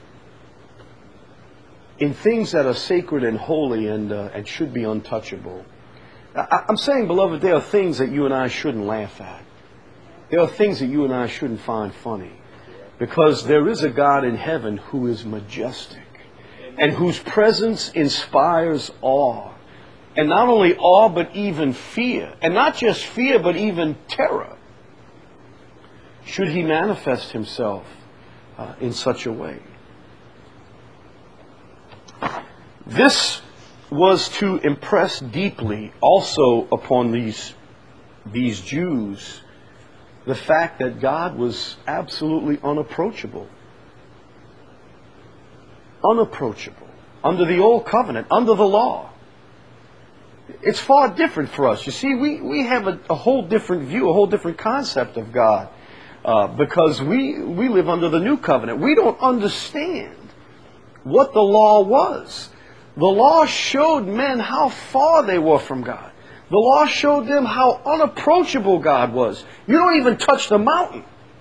in things that are sacred and holy and uh, and should be untouchable. I, I'm saying, beloved, there are things that you and I shouldn't laugh at. There are things that you and I shouldn't find funny. Because there is a God in heaven who is majestic and whose presence inspires awe. And not only awe, but even fear. And not just fear, but even terror. Should He manifest Himself uh, in such a way. This was to impress deeply also upon these, these Jews the fact that God was absolutely unapproachable. Unapproachable. Under the old covenant, under the law. It's far different for us. You see, we, we have a, a whole different view, a whole different concept of God. Uh, because we, we live under the new covenant. We don't understand what the law was. The law showed men how far they were from God. The law showed them how unapproachable God was. You don't even touch the mountain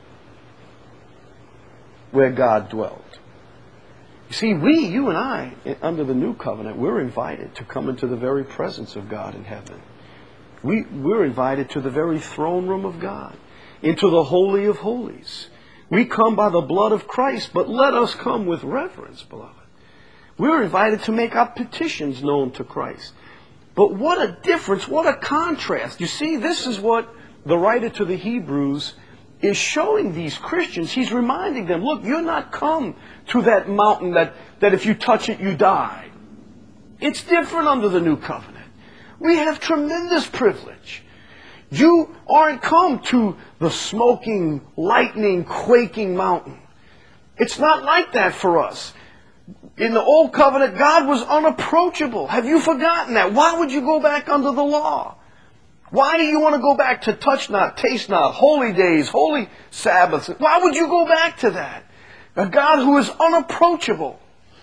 where God dwelt. You see, we, you and I, under the new covenant, we're invited to come into the very presence of God in heaven. We, we're invited to the very throne room of God, into the Holy of Holies. We come by the blood of Christ, but let us come with reverence, beloved. We're invited to make our petitions known to Christ. But what a difference, what a contrast. You see, this is what the writer to the Hebrews is showing these Christians. He's reminding them, look, you're not come to that mountain that, that if you touch it, you die. It's different under the new covenant. We have tremendous privilege. You aren't come to the smoking, lightning, quaking mountain. It's not like that for us. In the old covenant, God was unapproachable. Have you forgotten that? Why would you go back under the law? Why do you want to go back to touch not, taste not, holy days, holy Sabbaths? Why would you go back to that? A God who is unapproachable.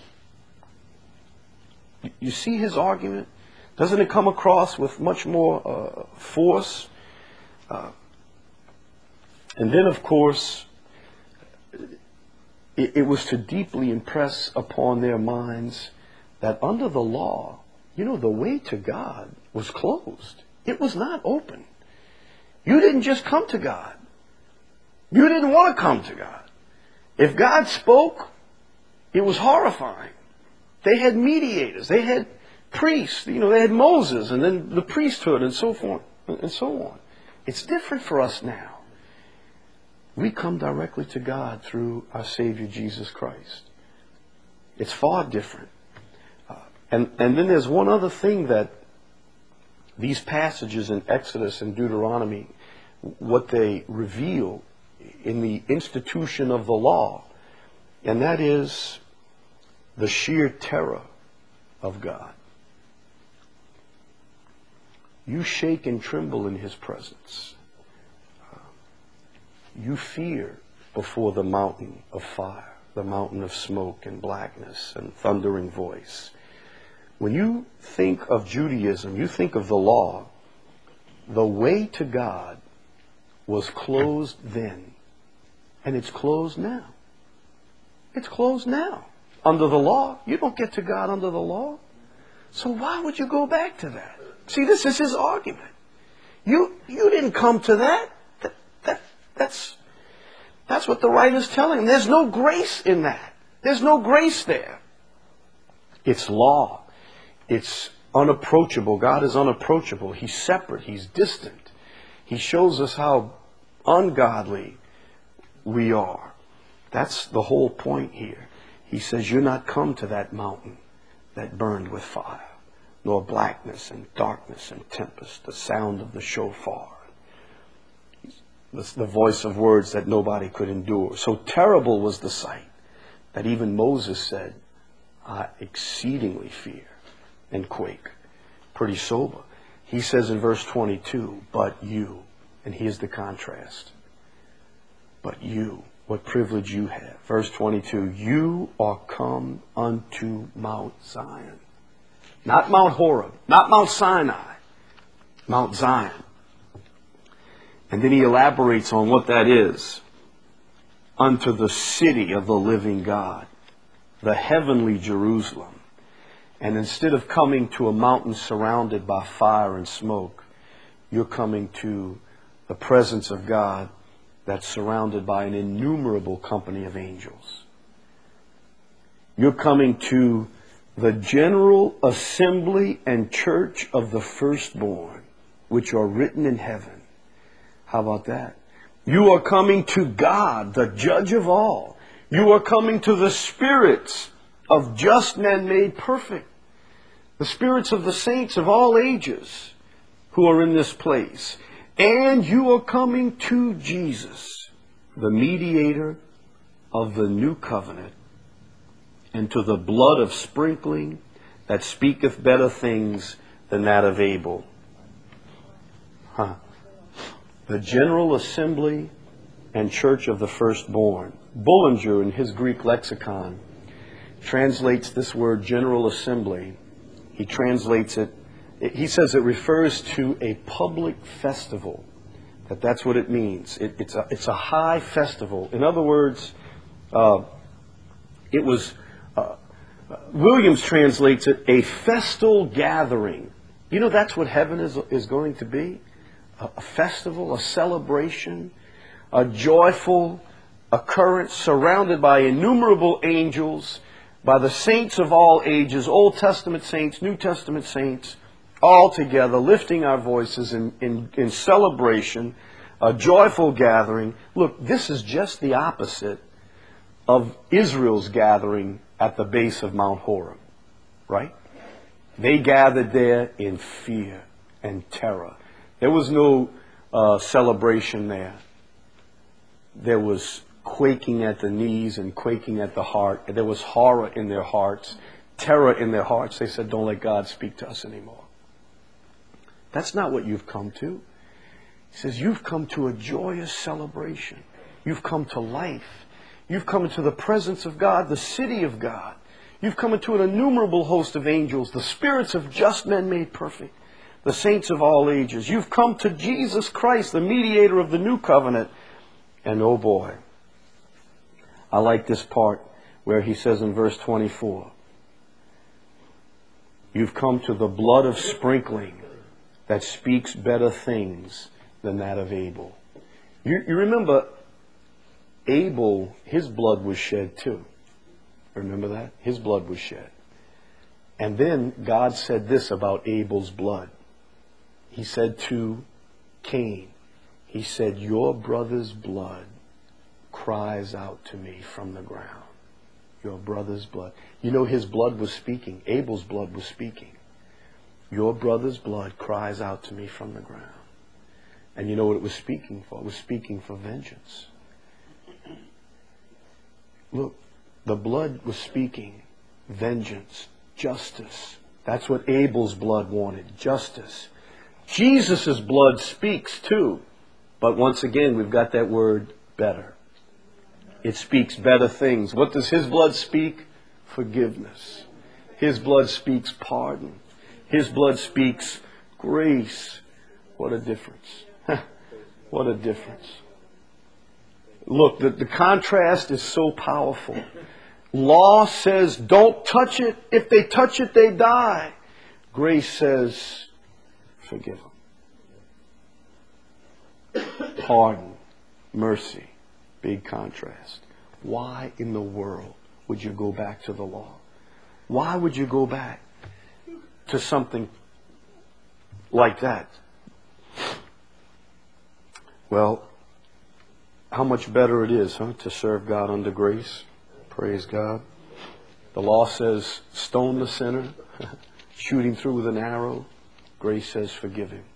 You see His argument? Doesn't it come across with much more uh, force? Uh, and then, of course, it, it was to deeply impress upon their minds that under the law, you know, the way to God was closed. It was not open. You didn't just come to God. You didn't want to come to God. If God spoke, it was horrifying. They had mediators. They had priests. You know, they had Moses and then the priesthood and so forth and so on. It's different for us now. We come directly to God through our Savior Jesus Christ. It's far different. Uh, and, and then there's one other thing that these passages in Exodus and Deuteronomy, what they reveal in the institution of the law, and that is the sheer terror of God. You shake and tremble in His presence. You fear before the mountain of fire, the mountain of smoke and blackness and thundering voice. When you think of Judaism, you think of the law, the way to God was closed then, and it's closed now. It's closed now. Under the law, you don't get to God under the law. So why would you go back to that? See, this is his argument. You you didn't come to that. That, that that's that's what the writer's telling him. There's no grace in that. There's no grace there. It's law. It's unapproachable. God is unapproachable. He's separate. He's distant. He shows us how ungodly we are. That's the whole point here. He says, you're not come to that mountain that burned with fire, nor blackness and darkness and tempest, the sound of the shofar, the, the voice of words that nobody could endure. So terrible was the sight that even Moses said, I exceedingly fear and quake. Pretty sober. He says in verse twenty-two, but you, and here's the contrast, but you, what privilege you have. Verse twenty-two, you are come unto Mount Zion. Not Mount Horeb, not Mount Sinai, Mount Zion. And then he elaborates on what that is. Unto the city of the living God, the heavenly Jerusalem. And instead of coming to a mountain surrounded by fire and smoke, you're coming to the presence of God that's surrounded by an innumerable company of angels. You're coming to the general assembly and church of the firstborn, which are written in heaven. How about that? You are coming to God, the judge of all. You are coming to the spirits of just men made perfect. The spirits of the saints of all ages who are in this place. And you are coming to Jesus, the mediator of the new covenant, and to the blood of sprinkling that speaketh better things than that of Abel. Huh. The general assembly and church of the firstborn. Bullinger, in his Greek lexicon, translates this word general assembly. He translates it, he says it refers to a public festival. That that's what it means. It, it's, a, it's a high festival. In other words, uh, it was, uh, Williams translates it, a festal gathering. You know, that's what heaven is, is going to be. A, a festival, a celebration, a joyful occurrence surrounded by innumerable angels, by the saints of all ages, Old Testament saints, New Testament saints, all together, lifting our voices in, in, in celebration, a joyful gathering. Look, this is just the opposite of Israel's gathering at the base of Mount Horeb, right? They gathered there in fear and terror. There was no uh, celebration there. There was quaking at the knees and quaking at the heart. There was horror in their hearts, terror in their hearts. They said, don't let God speak to us anymore. That's not what you've come to. He says, you've come to a joyous celebration. You've come to life. You've come into the presence of God, the city of God. You've come into an innumerable host of angels, the spirits of just men made perfect, the saints of all ages. You've come to Jesus Christ, the mediator of the new covenant. And oh boy, I like this part where he says in verse twenty-four, you've come to the blood of sprinkling that speaks better things than that of Abel. You, you remember Abel, his blood was shed too. Remember that? His blood was shed. And then God said this about Abel's blood. He said to Cain, he said, your brother's blood cries out to me from the ground. Your brother's blood. You know, his blood was speaking. Abel's blood was speaking. Your brother's blood cries out to me from the ground. And you know what it was speaking for? It was speaking for vengeance. Look, the blood was speaking vengeance, justice. That's what Abel's blood wanted, justice. Jesus' blood speaks too. But once again, we've got that word better. It speaks better things. What does his blood speak? Forgiveness. His blood speaks pardon. His blood speaks grace. What a difference. What a difference. Look, the, the contrast is so powerful. Law says, don't touch it. If they touch it, they die. Grace says, forgive them. Pardon. Mercy. Big contrast. Why in the world would you go back to the law? Why would you go back to something like that? Well, how much better it is, huh, to serve God under grace. Praise God. The law says, stone the sinner, shoot him through with an arrow. Grace says, forgive him.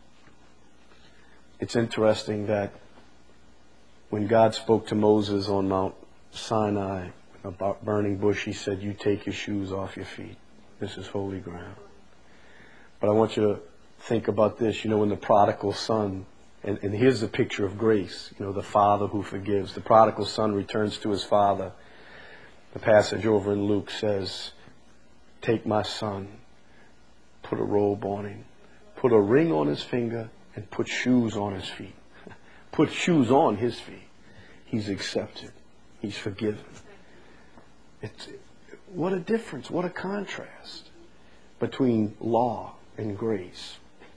It's interesting that when God spoke to Moses on Mount Sinai about burning bush, he said, you take your shoes off your feet. This is holy ground. But I want you to think about this. You know, when the prodigal son, and, and here's the picture of grace, you know, the father who forgives. The prodigal son returns to his father. The passage over in Luke says, take my son, put a robe on him, put a ring on his finger, and put shoes on his feet. Put shoes on his feet. He's accepted. He's forgiven. It's, what a difference. What a contrast between law and grace.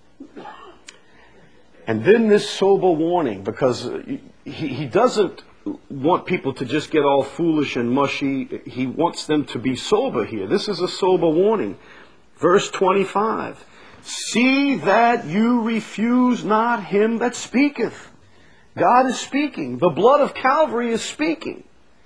And then this sober warning, because he, he doesn't want people to just get all foolish and mushy. He wants them to be sober here. This is a sober warning. Verse twenty-five. See that you refuse not him that speaketh. God is speaking. The blood of Calvary is speaking.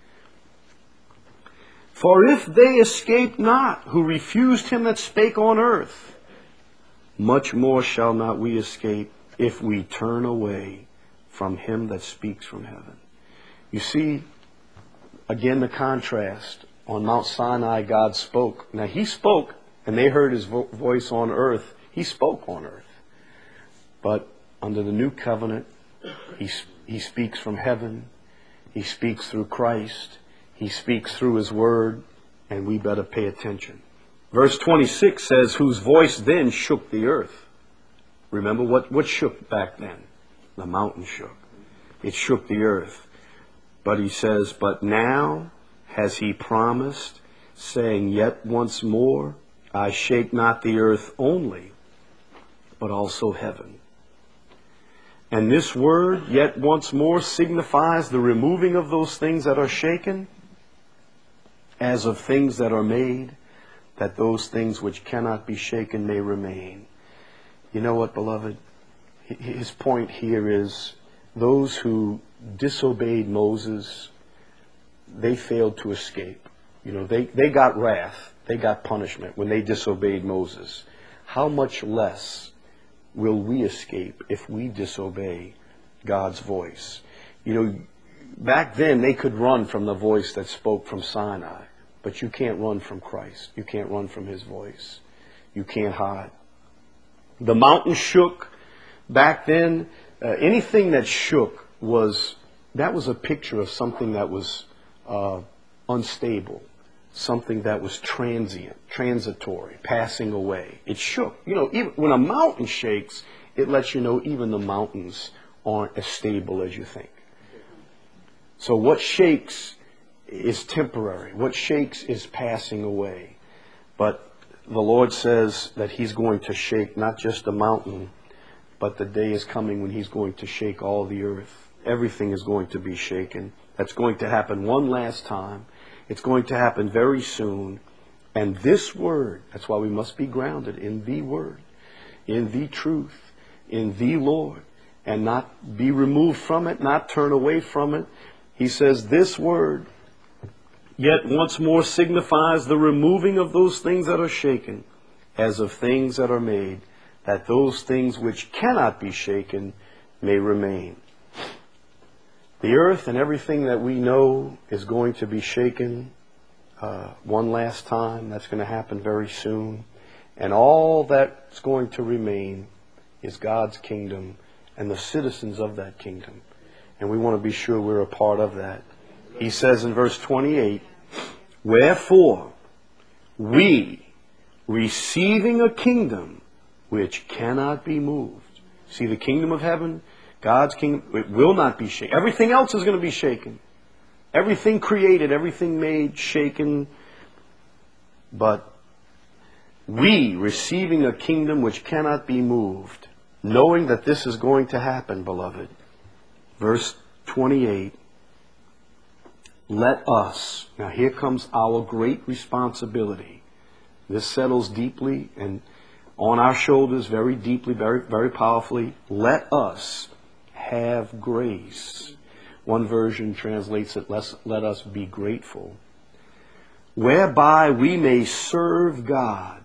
For if they escape not, who refused him that spake on earth, much more shall not we escape if we turn away from him that speaks from heaven. You see, again, the contrast. On Mount Sinai, God spoke. Now, he spoke, and they heard his vo- voice on earth. He spoke on earth. But under the new covenant, he, he speaks from heaven. He speaks through Christ. He speaks through his word, and we better pay attention. Verse twenty-six says, whose voice then shook the earth. Remember what, what shook back then? The mountain shook. It shook the earth. But he says, but now has he promised, saying, yet once more, I shake not the earth only, but also heaven. And this word, yet once more, signifies the removing of those things that are shaken, as of things that are made, that those things which cannot be shaken may remain. You know what, beloved? His point here is those who disobeyed Moses, they failed to escape. You know, they, they got wrath. They got punishment when they disobeyed Moses. How much less will we escape if we disobey God's voice? You know, back then they could run from the voice that spoke from Sinai, but you can't run from Christ. You can't run from his voice. You can't hide. The mountain shook back then. Uh, anything that shook was, that was a picture of something that was uh, unstable, something that was transient, transitory, passing away. It shook. You know, even when a mountain shakes, it lets you know even the mountains aren't as stable as you think. So what shakes is temporary. What shakes is passing away. But the Lord says that He's going to shake not just the mountain, but the day is coming when He's going to shake all the earth. Everything is going to be shaken. That's going to happen one last time. It's going to happen very soon. And this word, that's why we must be grounded in the word, in the truth, in the Lord, and not be removed from it, not turn away from it. He says this word yet once more signifies the removing of those things that are shaken, as of things that are made, that those things which cannot be shaken may remain. The earth and everything that we know is going to be shaken uh, one last time. That's going to happen very soon. And all that's going to remain is God's kingdom and the citizens of that kingdom. And we want to be sure we're a part of that. He says in verse twenty-eight, wherefore we, receiving a kingdom which cannot be moved. See, the kingdom of heaven, God's kingdom, it will not be shaken. Everything else is going to be shaken. Everything created, everything made, shaken. But we, receiving a kingdom which cannot be moved, knowing that this is going to happen, beloved. Verse twenty-eight. Let us, now here comes our great responsibility. This settles deeply and on our shoulders very deeply, very, very powerfully. Let us have grace. One version translates it, let, let us be grateful. Whereby we may serve God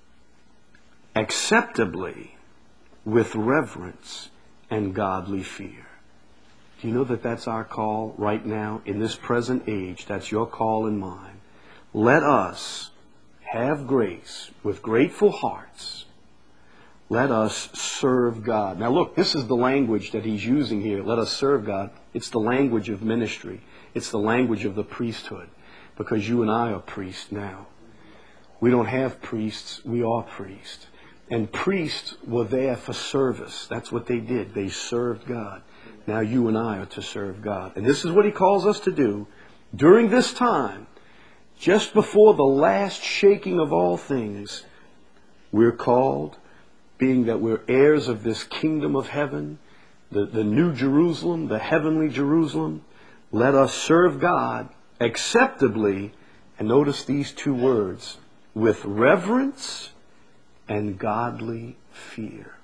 acceptably with reverence and godly fear. Do you know that that's our call right now in this present age? That's your call and mine. Let us have grace with grateful hearts. Let us serve God. Now look, this is the language that he's using here. Let us serve God. It's the language of ministry. It's the language of the priesthood. Because you and I are priests now. We don't have priests. We are priests. And priests were there for service. That's what they did. They served God. Now you and I are to serve God. And this is what he calls us to do during this time, just before the last shaking of all things. We're called, being that we're heirs of this kingdom of heaven, the, the new Jerusalem, the heavenly Jerusalem. Let us serve God acceptably, and notice these two words, with reverence and godly fear.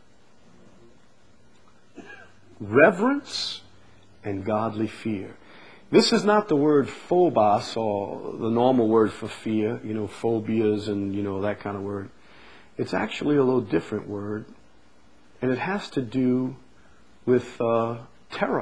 Reverence and godly fear. This is not the word phobos, or the normal word for fear, you know, phobias and, you know, that kind of word. It's actually a little different word, and it has to do with uh, terror.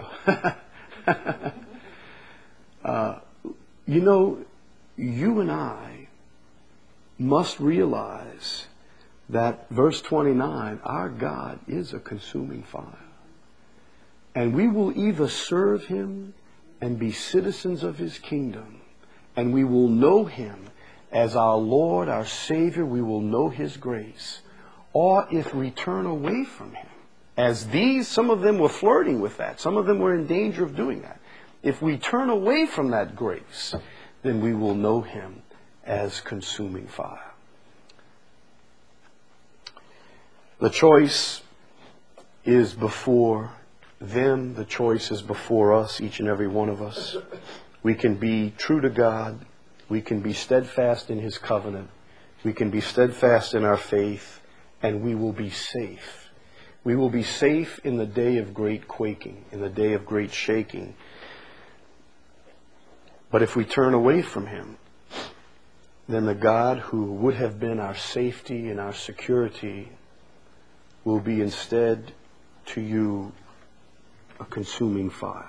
uh, you know, you and I must realize that verse twenty-nine, our God is a consuming fire. And we will either serve him and be citizens of his kingdom, and we will know him as our Lord, our Savior, we will know his grace. Or if we turn away from him, as these, some of them were flirting with that, some of them were in danger of doing that. If we turn away from that grace, then we will know him as consuming fire. The choice is before them. The choice is before us, each and every one of us. We can be true to God. We can be steadfast in his covenant. We can be steadfast in our faith, and we will be safe. We will be safe in the day of great quaking, in the day of great shaking. But if we turn away from him, then the God who would have been our safety and our security will be instead to you a consuming fire.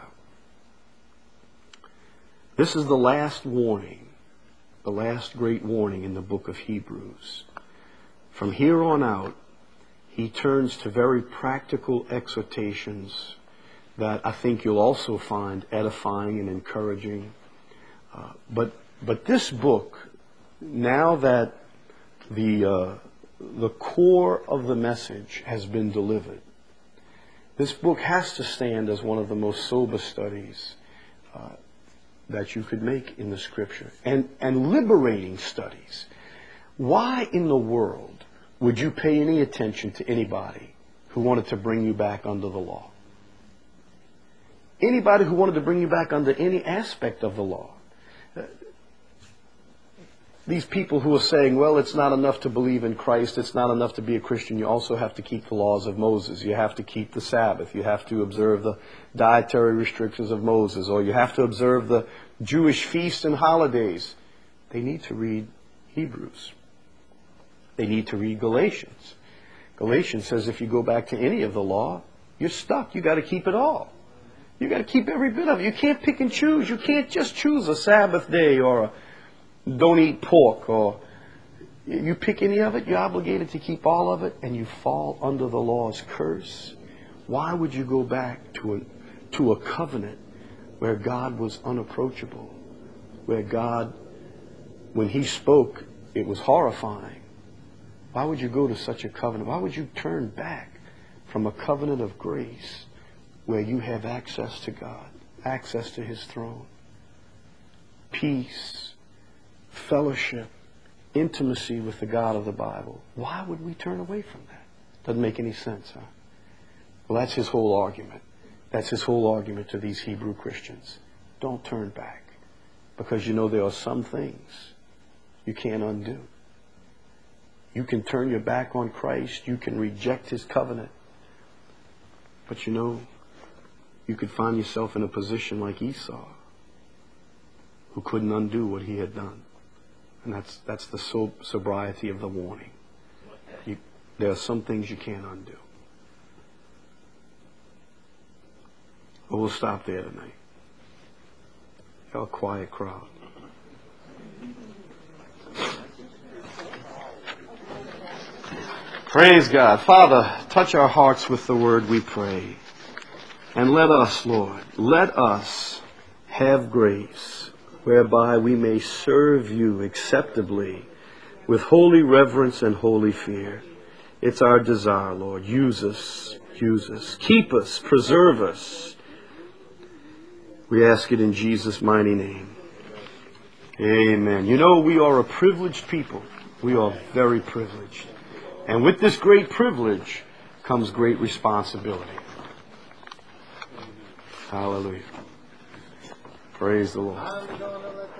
This is the last warning, the last great warning in the book of Hebrews. From here on out, he turns to very practical exhortations that I think you'll also find edifying and encouraging. Uh, but but this book, now that the uh, the core of the message has been delivered, this book has to stand as one of the most sober studies uh, that you could make in the Scripture, and, and liberating studies. Why in the world would you pay any attention to anybody who wanted to bring you back under the law? Anybody who wanted to bring you back under any aspect of the law. These people who are saying, well, it's not enough to believe in Christ, it's not enough to be a Christian, you also have to keep the laws of Moses, you have to keep the Sabbath, you have to observe the dietary restrictions of Moses, or you have to observe the Jewish feasts and holidays. They need to read Hebrews. They need to read Galatians. Galatians says if you go back to any of the law, you're stuck. You got to keep it all. You got to keep every bit of it. You can't pick and choose. You can't just choose a Sabbath day or a don't eat pork, or you pick any of it, you're obligated to keep all of it, and you fall under the law's curse. Why would you go back to a, to a covenant where God was unapproachable, where God, when He spoke, it was horrifying? Why would you go to such a covenant? Why would you turn back from a covenant of grace where you have access to God, access to His throne, peace, fellowship, intimacy with the God of the Bible? Why would we turn away from that? Doesn't make any sense, huh? Well, that's his whole argument. That's his whole argument to these Hebrew Christians. Don't turn back, because you know there are some things you can't undo. You can turn your back on Christ. You can reject His covenant. But you know, you could find yourself in a position like Esau, who couldn't undo what he had done. And that's that's the so, sobriety of the warning. You, there are some things you can't undo. But we'll stop there tonight. Y'all a quiet crowd. Praise God. Father, touch our hearts with the word, we pray. And let us, Lord, let us have grace whereby we may serve You acceptably with holy reverence and holy fear. It's our desire, Lord. Use us, use us. Keep us, preserve us. We ask it in Jesus' mighty name. Amen. You know, we are a privileged people. We are very privileged. And with this great privilege comes great responsibility. Hallelujah. Praise the Lord.